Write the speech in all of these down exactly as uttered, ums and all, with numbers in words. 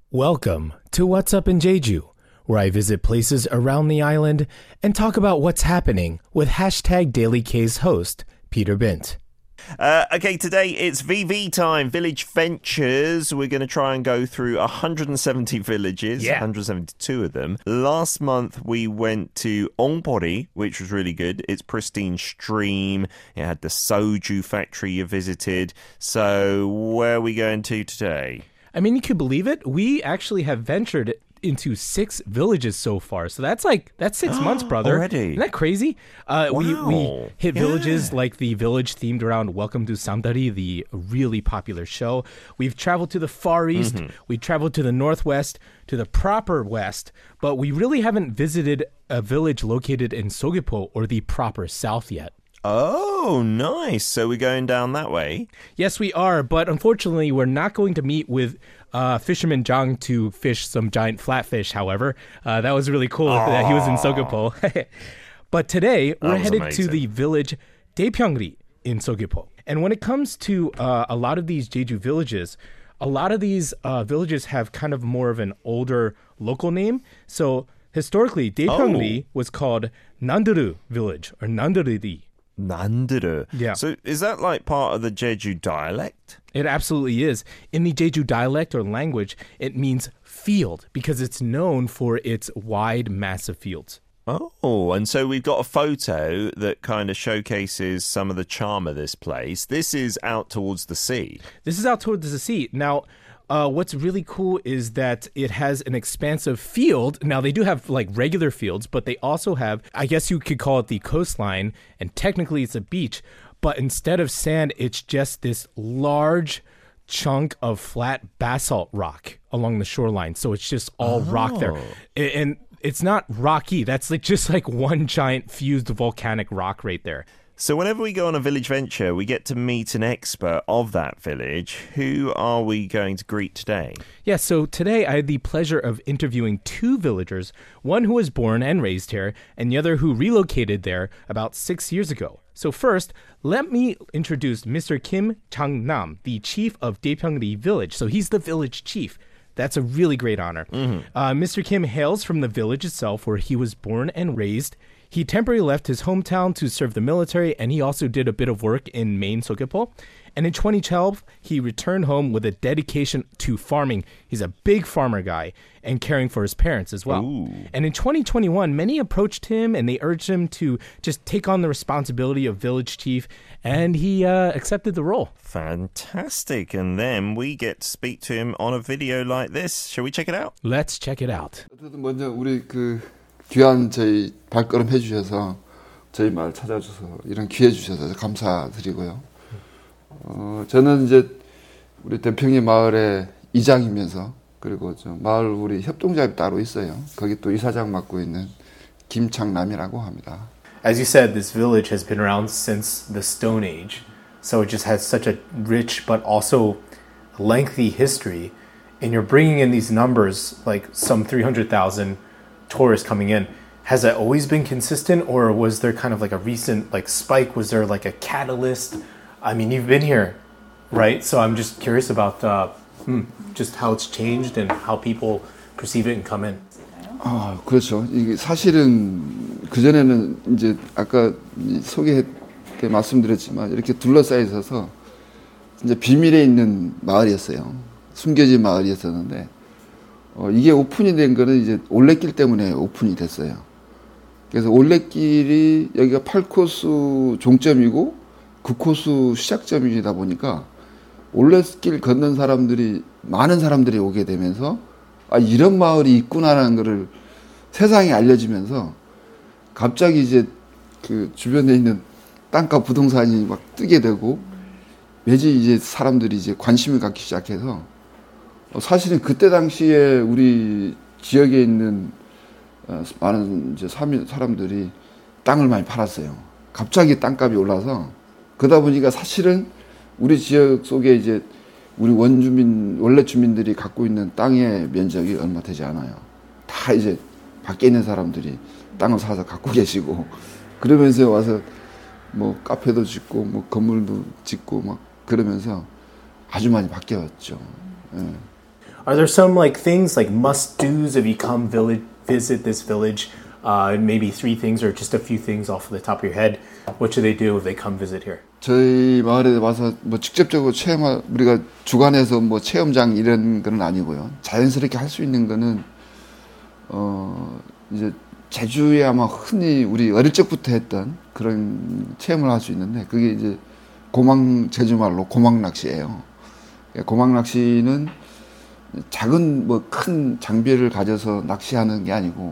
Welcome to What's Up in Jeju, where I visit places around the island and talk about what's happening with hashtag Daily K's host, Peter Bint. Uh, okay, today it's V V time, Village Ventures. We're going to try and go through one hundred seventy villages, Yeah. one hundred seventy-two of them. Last month we went to Ongpori, which was really good. It's pristine stream. It had the soju factory you visited. So where are we going to today? I mean, you could believe it. We actually have ventured into six villages so far. So that's like, that's six months, brother. Already? Isn't that crazy? Uh, we, we Wow. hit Yeah. villages like the village themed around Welcome to Samdari, the really popular show. We've traveled to the Far East. Mm-hmm. We've traveled to the Northwest, to the proper West. But we really haven't visited a village located in Sogipo or the proper South yet. Oh, nice. So we're going down that way. Yes, we are, but unfortunately, we're not going to meet with uh, Fisherman Jang to fish some giant flatfish, however. Uh, that was really cool that he was in Sogipo. But today, we're was headed amazing. to the village Daepyeongri in Sogipo. And when it comes to uh, a lot of these Jeju villages, a lot of these uh, villages have kind of more of an older local name. So historically, Daepyeongri Oh. was called Nanduru village or Nanduri. Nanduru. Yeah. So is that like part of the Jeju dialect? It absolutely is. In the Jeju dialect or language, it means field because it's known for its wide, massive fields. Oh, and so we've got a photo that kind of showcases some of the charm of this place. This is out towards the sea. This is out towards the sea. Now, uh, what's really cool is that it has an expansive field. Now, they do have like regular fields, but they also have, I guess you could call it the coastline, and technically it's a beach. But instead of sand, it's just this large chunk of flat basalt rock along the shoreline. So it's just all rock there. Oh. A- And it's not rocky. That's like just like one giant fused volcanic rock right there. So whenever we go on a village venture, we get to meet an expert of that village. Who are we going to greet today? Yeah, so today I had the pleasure of interviewing two villagers, one who was born and raised here, and the other who relocated there about six years ago. So first, let me introduce Mister Kim Chang-nam, the chief of Daepyeongri village. So he's the village chief. That's a really great honor. Uh, Mister Kim hails from the village itself where he was born and raised. He temporarily left his hometown to serve the military, and he also did a bit of work in main Sogipo. And in twenty twelve, he returned home with a dedication to farming. He's a big farmer guy and caring for his parents as well. Ooh. And in twenty twenty-one, many approached him and they urged him to just take on the responsibility of village chief, and he uh, accepted the role. Fantastic. And then we get to speak to him on a video like this. Shall we check it out? Let's check it out. 어쨌든 먼저 우리 그 귀한 저희 발걸음 해주셔서 저희 마을 찾아주셔서 이런 기회 주셔서 감사드리고요. 어, 저는 이제 우리 대평리 마을의 이장이면서 그리고 저 마을 우리 협동조합이 따로 있어요. 거기 또 이사장 맡고 있는 김창남이라고 합니다. As you said, this village has been around since the Stone Age, so it just has such a rich but also lengthy history. And you're bringing in these numbers, like some three hundred thousand tourists coming in. Has that always been consistent, or was there kind of like a recent like spike? Was there like a catalyst? I mean, you've been here, right? So I'm just curious about uh, hmm, just how it's changed and how people perceive it and come in. 아, 그렇죠. 이게 사실은 그전에는 이제 아까 소개할 때 말씀드렸지만 이렇게 둘러싸여 있어서 이제 비밀에 있는 마을이었어요. 숨겨진 마을이었었는데 어, 이게 오픈이 된 거는 이제 올레길 때문에 오픈이 됐어요. 그래서 올레길이 여기가 팔 코스 종점이고 구 코스 시작점이다 보니까 올레길 걷는 사람들이 많은 사람들이 오게 되면서 아 이런 마을이 있구나라는 거를 세상에 알려지면서 갑자기 이제 그 주변에 있는 땅과 부동산이 막 뜨게 되고 매지 이제 사람들이 이제 관심을 갖기 시작해서 어, 사실은 그때 당시에 우리 지역에 있는 어, 많은 이제 사람들이 땅을 많이 팔았어요. 갑자기 땅값이 올라서 그러다 보니까 사실은 우리 지역 속에 이제 우리 원주민 원래 주민들이 갖고 있는 땅의 면적이 얼마 되지 않아요. 다 이제 밖에 있는 사람들이 땅을 사서 갖고 계시고 그러면서 와서 뭐 카페도 짓고 뭐 건물도 짓고 막 그러면서 아주 많이 바뀌었죠. 예. Are there some like things like must-dos if you come village visit this village? Uh, maybe three things or just a few things off the top of your head. What should they do if they come visit here? 저희 마을에 와서 뭐 직접적으로 체험할 우리가 주관해서 뭐 체험장 이런 건 아니고요. 자연스럽게 할 수 있는 거는 어 이제 제주에 아마 흔히 우리 어릴 적부터 했던 그런 체험을 할 수 있는데 그게 이제 고망 제주말로 고망 낚시예요. 고망 낚시는 작은 뭐 큰 장비를 가져서 낚시하는 게 아니고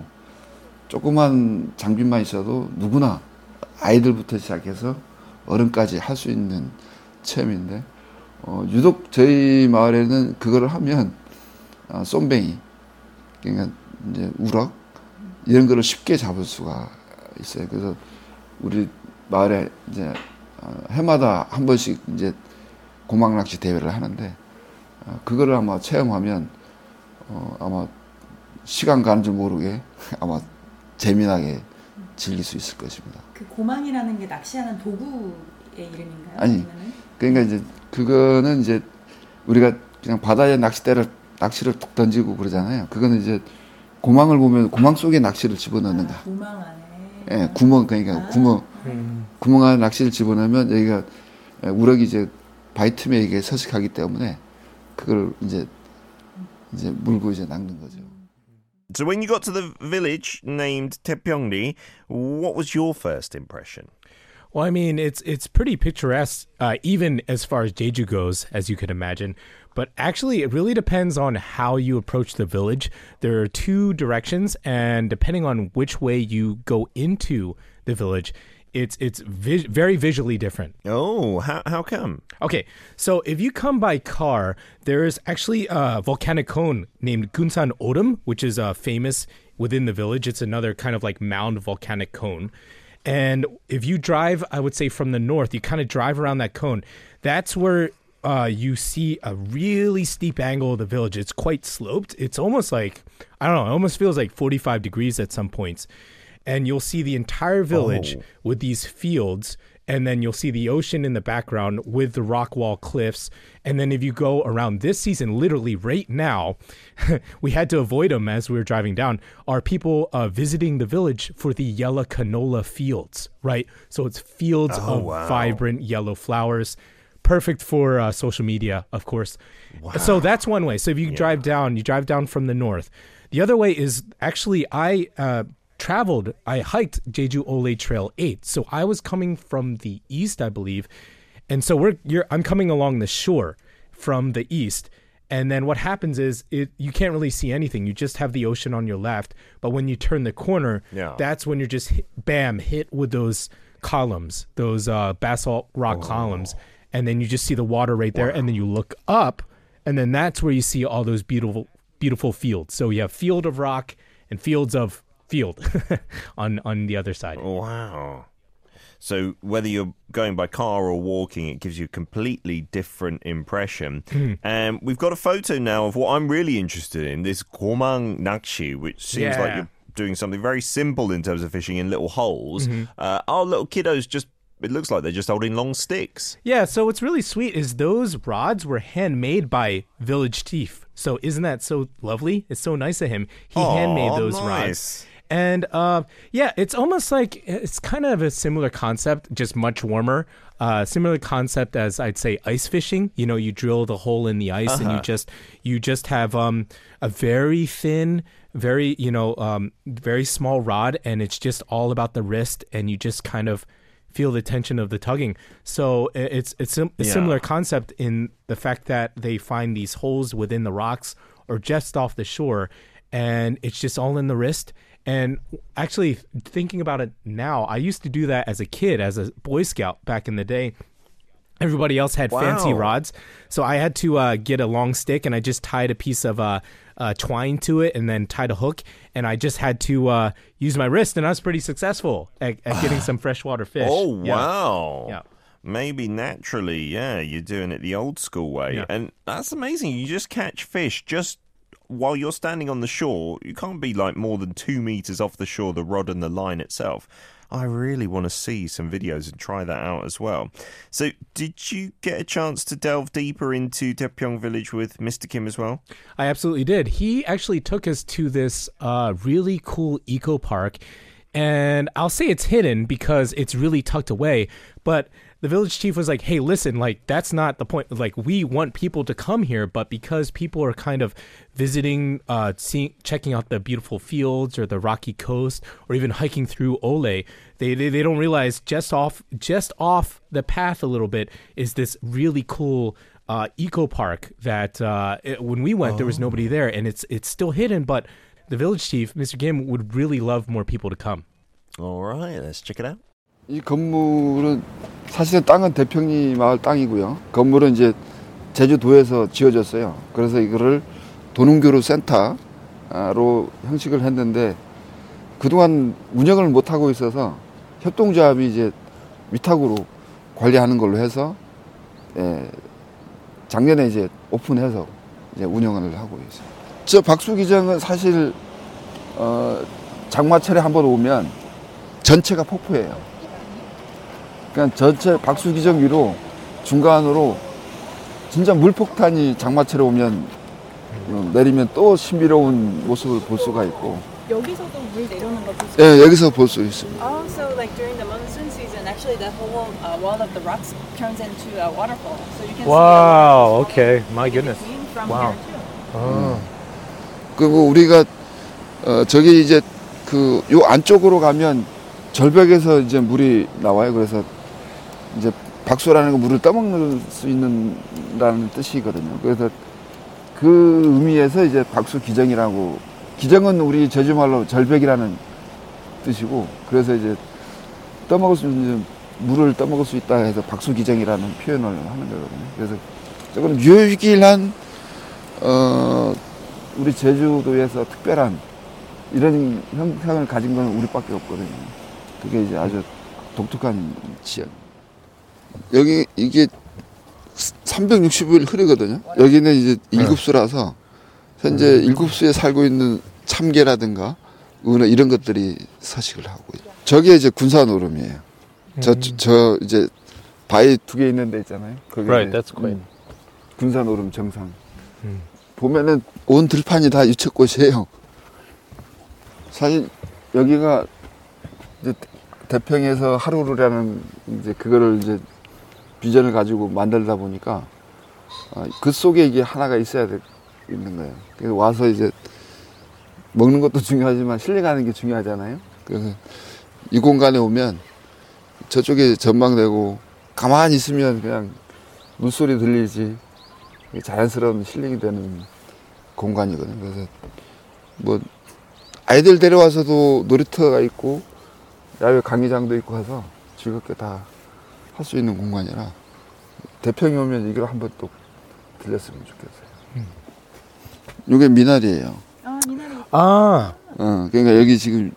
조그만 장비만 있어도 누구나 아이들부터 시작해서 어른까지 할 수 있는 체험인데 어, 유독 저희 마을에는 그거를 하면 어, 쏨뱅이 그러니까 이제 우럭 이런 거를 쉽게 잡을 수가 있어요. 그래서 우리 마을에 이제 어, 해마다 한 번씩 이제 고막 낚시 대회를 하는데 어, 그거를 아마 체험하면 어, 아마 시간 가는 줄 모르게 아마 재미나게 즐길 수 있을 것입니다. 그 고망이라는 게 낚시하는 도구의 이름인가요? 아니, 아니면은? 그러니까 이제 그거는 이제 우리가 그냥 바다에 낚싯대를 낚시를 툭 던지고 그러잖아요. 그거는 이제 고망을 보면 고망 속에 낚시를 집어넣는 거야. 아, 고망 안에. 예, 구멍 그러니까 아. 구멍 음. 구멍 안에 낚시를 집어넣으면 여기가 우럭이 이제 바이틈에 이게 서식하기 때문에 그걸 이제 이제 물고 이제 낚는 거죠. So when you got to the village named Taepyeongri, what was your first impression? Well, I mean, it's it's pretty picturesque, uh, even as far as Jeju goes, as you could imagine. But actually, it really depends on how you approach the village. There are two directions, and depending on which way you go into the village, it's it's vis- very visually different. Oh, how how come? Okay, so if you come by car, there is actually a volcanic cone named Gunsan Odum, which is uh, famous within the village. It's another kind of like mound volcanic cone. And if you drive, I would say from the north, you kind of drive around that cone. That's where uh, you see a really steep angle of the village. It's quite sloped. It's almost like, I don't know, it almost feels like forty-five degrees at some points. And you'll see the entire village Oh. with these fields, and then you'll see the ocean in the background with the rock wall cliffs. And then if you go around this season, literally right now, we had to avoid them as we were driving down, are people uh, visiting the village for the yellow canola fields, right? So it's fields Oh, of wow. vibrant yellow flowers. Perfect for uh, social media, of course. So that's one way. So if you drive down, you drive down from the north. The other way is actually I... Uh, traveled, I hiked Jeju Ole Trail eight. So I was coming from the east, I believe. And so we're you're I'm coming along the shore from the east. And then what happens is it you can't really see anything. You just have the ocean on your left. But when you turn the corner, Yeah. that's when you're just hit, bam, hit with those columns, those uh, basalt rock columns. And then you just see the water right there. And then you look up, and then that's where you see all those beautiful beautiful fields. So you have field of rock and fields of field on on the other side. Wow. So whether you're going by car or walking, it gives you a completely different impression. And we've got a photo now of what I'm really interested in, this Gomang Nakshi, which seems like Yeah. you're doing something very simple in terms of fishing in little holes. Uh, our little kiddos just, it looks like they're just holding long sticks. Yeah, so what's really sweet is those rods were handmade by Village Chief. So isn't that so lovely? It's so nice of him. He Aw, handmade those nice. rods. And uh, yeah, it's almost like it's kind of a similar concept, just much warmer. Uh, similar concept as I'd say ice fishing. You know, you drill the hole in the ice, and you just you just have um, a very thin, very you know, um, very small rod, and it's just all about the wrist, and you just kind of feel the tension of the tugging. So i- it's it's sim- a Yeah. similar concept in the fact that they find these holes within the rocks or just off the shore, and it's just all in the wrist. And actually, thinking about it now, I used to do that as a kid, as a Boy Scout back in the day. Everybody else had fancy Wow. rods, so I had to uh, get a long stick, and I just tied a piece of uh, uh, twine to it, and then tied a hook, and I just had to uh, use my wrist, and I was pretty successful at, at getting some freshwater fish. Oh, Yeah. wow. Yeah. Maybe naturally, yeah, you're doing it the old school way. Yeah. And that's amazing. You just catch fish just while you're standing on the shore. You can't be like more than two meters off the shore, the rod and the line itself. I really want to see some videos and try that out as well. So did you get a chance to delve deeper into Daepyeong Village with Mister Kim as well? I absolutely did. He actually took us to this uh, really cool eco park. And I'll say it's hidden because it's really tucked away. But the village chief was like, hey, listen, like, that's not the point. Like, we want people to come here, but because people are kind of visiting, uh, seeing, checking out the beautiful fields or the rocky coast, or even hiking through Ole, they, they they don't realize just off just off the path a little bit is this really cool uh, eco park that uh, it, when we went, oh. there was nobody there, and it's it's still hidden, but the village chief, Mister Kim, would really love more people to come. All right, let's check it out. 이 건물은 사실은 땅은 대평리 마을 땅이고요. 건물은 이제 제주도에서 지어졌어요. 그래서 이거를 도농교류 센터로 형식을 했는데 그동안 운영을 못 하고 있어서 협동조합이 이제 위탁으로 관리하는 걸로 해서 예, 작년에 이제 오픈해서 이제 운영을 하고 있어요. 저 박수기정은 사실 어, 장마철에 한번 오면 전체가 폭포예요. 그냥 전체 박수기정 위로 중간으로 진짜 물폭탄이 장마철에 오면 내리면 또 신비로운 모습을 볼 수가 있고. 여기서도 물 내려오는 거 볼 수 예, 여기서 볼 수 있습니다. Also, like during the monsoon season, actually the whole uh, wall of the rocks turns into a waterfall. So you can Wow, see okay, my goodness. from Wow. here too. Oh. 그리고 우리가 어, 저기 이제 그 요 안쪽으로 가면 절벽에서 이제 물이 나와요. 그래서 이제 박수라는 거 물을 떠먹는 수 있는라는 뜻이거든요. 그래서 그 의미에서 이제 박수 기정이라고, 기정은 우리 제주말로 절벽이라는 뜻이고, 그래서 이제 떠먹을 수 있는 물을 떠먹을 수 있다 해서 박수 기정이라는 표현을 하는 거거든요. 그래서 조금 유일한 어 우리 제주도에서 특별한 이런 형상을 가진 건 우리밖에 없거든요. 그게 이제 아주 독특한 지역. 여기 이게 삼백육십 일 흐르거든요. 여기는 이제 일급수라서 현재 일급수에 살고 있는 참개라든가 은어 이런 것들이 서식을 하고 있어요. 저게 이제 군산오름이에요. 저, 저 이제 바위 두 개 있는 데 있잖아요. 거기 Right, that's quite. 군산오름 정상. 음. 보면은 온 들판이 다 유채꽃이에요. 사실 여기가 이제 대평에서 하루루라는 이제 그거를 이제 비전을 가지고 만들다 보니까 그 속에 이게 하나가 있어야 돼, 있는 거예요. 그래서 와서 이제 먹는 것도 중요하지만 실내가는 게 중요하잖아요. 그래서 이 공간에 오면 저쪽에 전망되고 가만히 있으면 그냥 물소리 들리지 자연스러운 힐링이 되는 공간이거든요. 그래서 뭐 아이들 데려와서도 놀이터가 있고 야외 강의장도 있고 해서 즐겁게 다 할 수 있는 공간이라 대평이 오면 이걸 한번 또 들렸으면 좋겠어요. 음. 이게 미나리예요. 아, 미나리. 아, 어, 그러니까 여기 지금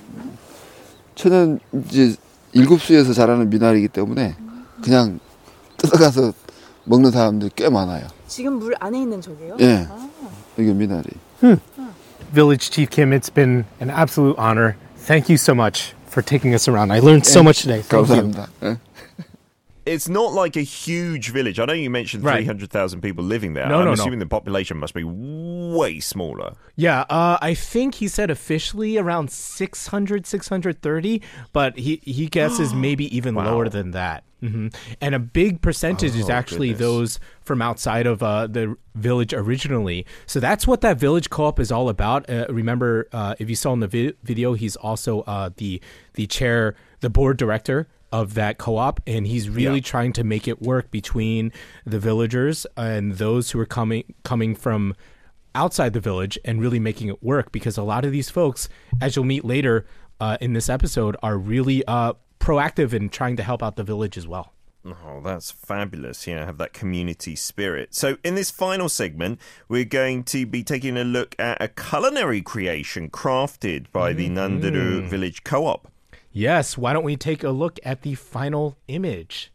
천연 이제 일급수에서 자라는 미나리이기 때문에 그냥 뜯어가서 먹는 사람들이 꽤 많아요. 지금 물 안에 있는 저게요? 예, 아. 이게 미나리. Hmm. Village Chief Kim, it's been an absolute honor. Thank you so much for taking us around. I learned so much today. Thank you. 감사합니다. 예. It's not like a huge village. I know you mentioned Right. three hundred thousand people living there. No, I'm no, no. assuming the population must be way smaller. Yeah, uh, I think he said officially around six hundred, six hundred thirty, but he, he guesses maybe even Wow. lower than that. hmm And a big percentage is Oh, actually goodness. those from outside of uh, the village originally. So that's what that village co-op is all about. Uh, remember, uh, if you saw in the vi- video, he's also uh, the the chair, the board director of that co-op, and he's really Yeah. trying to make it work between the villagers and those who are coming coming from outside the village, and really making it work, because a lot of these folks, as you'll meet later uh, in this episode, are really uh, proactive in trying to help out the village as well. Oh, that's fabulous. Yeah, have that community spirit. So in this final segment, we're going to be taking a look at a culinary creation crafted by the Nandaru Village Co-op. Yes, why don't we take a look at the final image?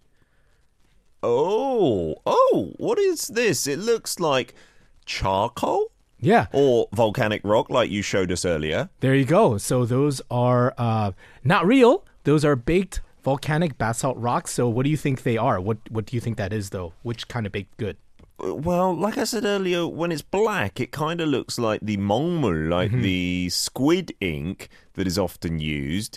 Oh, oh, what is this? It looks like charcoal Yeah, or volcanic rock like you showed us earlier. there you go. So those are uh, not real. those are baked volcanic basalt rocks. So what do you think they are? What What do you think that is, though? Which kind of baked good? Well, like I said earlier, when it's black, it kind of looks like the mongmul, like Mm-hmm. the squid ink that is often used.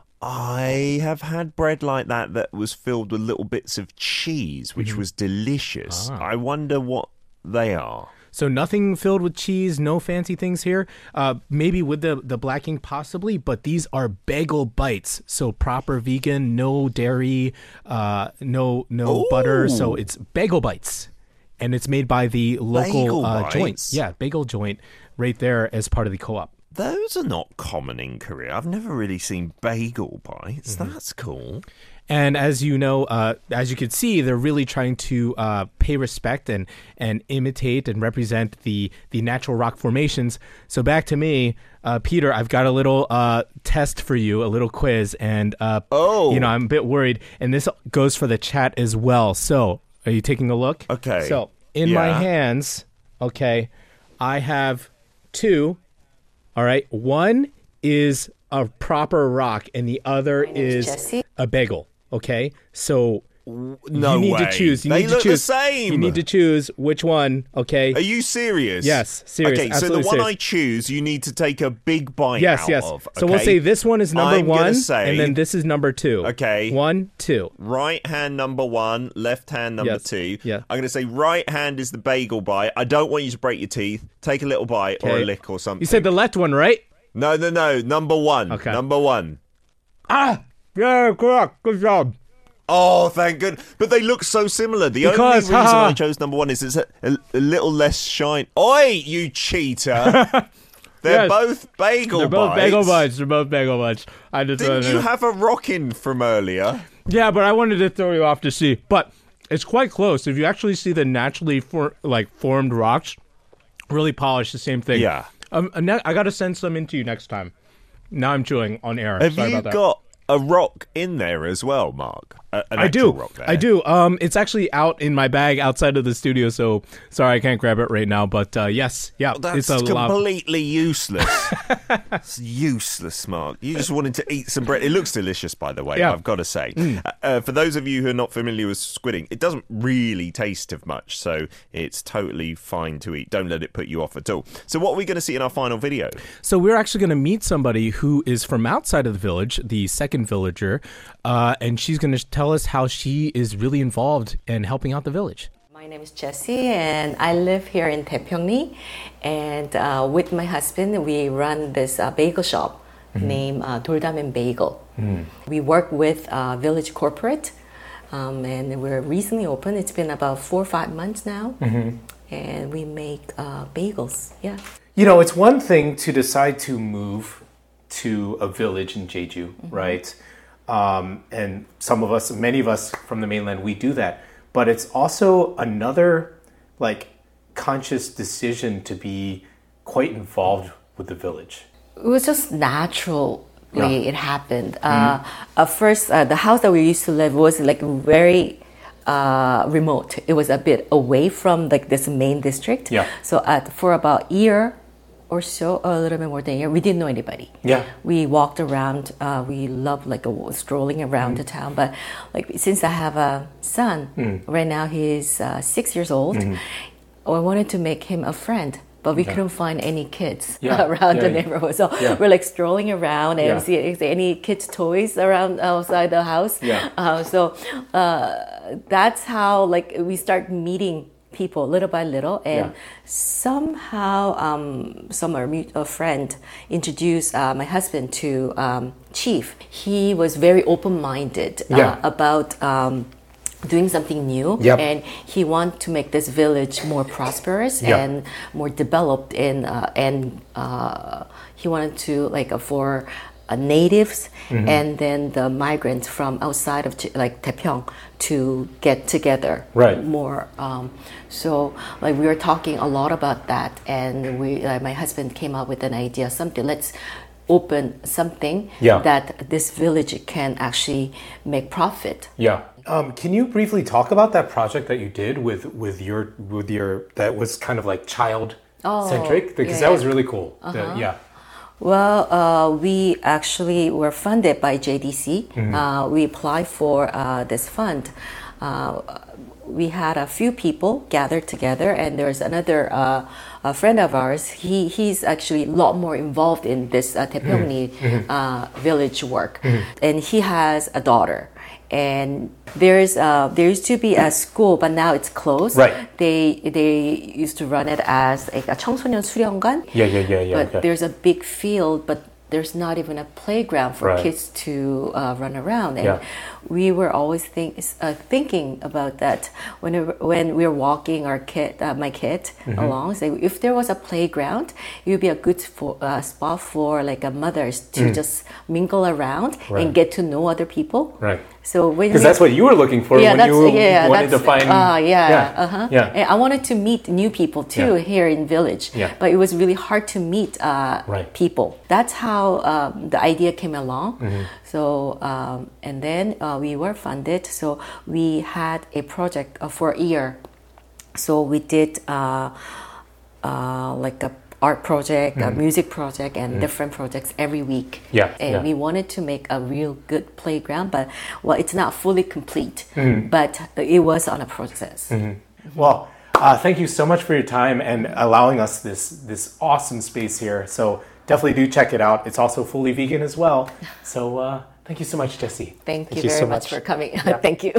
I have had bread like that that was filled with little bits of cheese, which Mm-hmm. was delicious. Ah. I wonder what they are. So nothing filled with cheese, no fancy things here. Uh, maybe with the, the black ink possibly, but these are bagel bites. So proper vegan, no dairy, uh, no no Ooh. butter. So it's bagel bites. And it's made by the local Bagel uh, joint. bites? Yeah, bagel joint right there as part of the co-op. Those are not common in Korea. I've never really seen bagel bites. Mm-hmm. That's cool. And as you know, uh, as you can see, they're really trying to uh, pay respect and, and imitate and represent the, the natural rock formations. So back to me, uh, Peter, I've got a little uh, test for you, a little quiz. And, uh, Oh. you know, I'm a bit worried. And this goes for the chat as well. So are you taking a look? Okay. So in my Yeah. hands, okay, I have two. All right. One is a proper rock and the other name is is Jessie. a bagel. Okay. So No you need way. to choose. You they need look to choose. the same. You need to choose which one. Okay. Are you serious? Yes, serious, Okay, so the absolutely one serious. I choose, you need to take a big bite yes, out yes. of. So we'll okay? say this one is number I'm gonna one, say and then this is number two. Okay. One, two. right hand number one, left hand number Yes. two. Yeah. I'm going to say right hand is the bagel bite. I don't want you to break your teeth. Take a little bite or a Okay. lick or something. You said the left one, right? No, no, no. Number one. Okay. Number one. Ah, yeah, correct. Good job. Oh, thank good. But they look so similar. The Because, only reason haha. I chose number one is it's a, a, a little less shine. Oi, you cheater. They're Yes. both bagel They're both bites. bagel bites. They're both bagel bites. I just Didn't wanted you to- have a rockin' from earlier? Yeah, but I wanted to throw you off to see. But it's quite close. If you actually see the naturally for, like formed rocks, really polished, the same thing. Yeah. Um, and ne- I got to send some into you next time. Now I'm chewing on air. Have Sorry you about that. got a rock in there as well, Mark? A, an I actual do. rock there. I do. Um, it's actually out in my bag outside of the studio, so sorry I can't grab it right now. But uh, yes, yeah, That's it's a lot. completely useless. It's useless, Mark. You just wanted to eat some bread. It looks delicious, by the way, Yeah. I've got to say. Uh, uh, for those of you who are not familiar with squidding, it doesn't really taste of much, so it's totally fine to eat. Don't let it put you off at all. So what are we going to see in our final video? So we're actually going to meet somebody who is from outside of the village, the second villager, uh, and she's going to tell us how she is really involved in helping out the village. My name is Jessie, and I live here in Taepyeongni. And uh, with my husband, we run this uh, bagel shop named uh, Doldamen Bagel. We work with uh, Village Corporate, um, and we're recently open. It's been about four or five months now, and we make uh, bagels. Yeah. You know, it's one thing to decide to move to a village in Jeju, right? Um, and some of us, many of us from the mainland, we do that. But it's also another, like, conscious decision to be quite involved with the village. It was just naturally Yeah. it happened. Uh, at first, uh, the house that we used to live was like very uh, remote. It was a bit away from like this main district. Yeah. So at, for about a year or so, a little bit more than a year, we didn't know anybody. Yeah. We walked around. Uh, we loved like a, strolling around the town. But like since I have a son, right now he's uh, six years old. I wanted to make him a friend, but we couldn't find any kids Yeah. around Yeah, the yeah. neighborhood. So Yeah. we're like strolling around and Yeah. see is there any kids' toys around outside the house. Yeah. Uh, so uh, that's how like we start meeting people little by little, and Yeah. somehow um, some our mut- a friend introduced uh, my husband to um, Chief. He was very open-minded uh, Yeah. about. Um, doing something new, Yep. and he wanted to make this village more prosperous Yeah. and more developed, in uh, and uh, he wanted to like uh, for uh, natives Mm-hmm. and then the migrants from outside of Ch- like Taepyeong to get together Right. more. Um, so like we were talking a lot about that, and we uh, my husband came up with an idea, something let's open something Yeah. that this village can actually make profit. Yeah. Um, can you briefly talk about that project that you did with with your with your that was kind of like child centric, Oh, because yeah, that was yeah. really cool. The- yeah. Well, uh, we actually were funded by J D C. Mm-hmm. Uh, we applied for uh, this fund. Uh, we had a few people gathered together, and there's another uh, a friend of ours. He he's actually a lot more involved in this uh, Taepyeongni mm-hmm. uh, village work, mm-hmm. and he has a daughter. And there's uh, there used to be a school, but now it's closed. Right. They they used to run it as like a 청소년 수련관. Yeah, yeah, yeah, yeah. But okay. there's a big field, but there's not even a playground for right. kids to uh, run around. And yeah. we were always think, uh, thinking about that when we were, when we were walking our kid, uh, my kid mm-hmm. along. Say, if there was a playground, it would be a good for, uh, spot for like a mothers to mm. just mingle around right. and get to know other people. Right. So because that's what you were looking for yeah, when you yeah, wanted to find. Uh, yeah, yeah, uh-huh. yeah. And I wanted to meet new people too yeah. here in village. Yeah. But it was really hard to meet uh, right. people. That's how um, the idea came along. Mm-hmm. So um, and then uh, we were funded. So we had a project uh, for a year. So we did uh, uh, like a art project, mm. a music project, and mm. different projects every week. Yeah, and yeah. we wanted to make a real good playground, but well, it's not fully complete. Mm. But it was on a process. Mm-hmm. Well, uh, thank you so much for your time and allowing us this this awesome space here. So definitely do check it out. It's also fully vegan as well. So uh, thank you so much, Jessie. Thank, thank you, you very so much much for coming. Yeah. Thank you.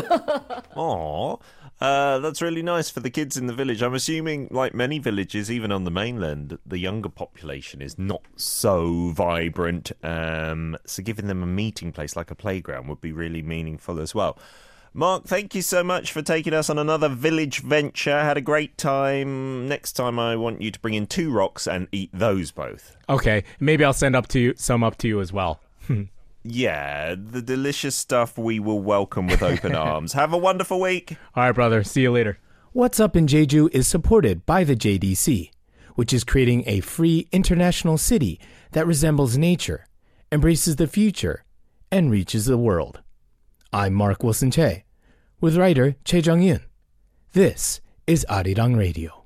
Aww. Uh, that's really nice for the kids in the village. I'm assuming, like many villages, even on the mainland, the younger population is not so vibrant. Um, so giving them a meeting place like a playground would be really meaningful as well. Mark, thank you so much for taking us on another village venture. Had a great time. Next time I want you to bring in two rocks and eat those both. Okay, maybe I'll send up to you, some up to you as well. Yeah, the delicious stuff we will welcome with open arms. Have a wonderful week. All right, brother. See you later. What's Up in Jeju is supported by the J D C, which is creating a free international city that resembles nature, embraces the future, and reaches the world. I'm Mark Wilson Che, with writer Choi Jung-yun. This is Arirang Radio.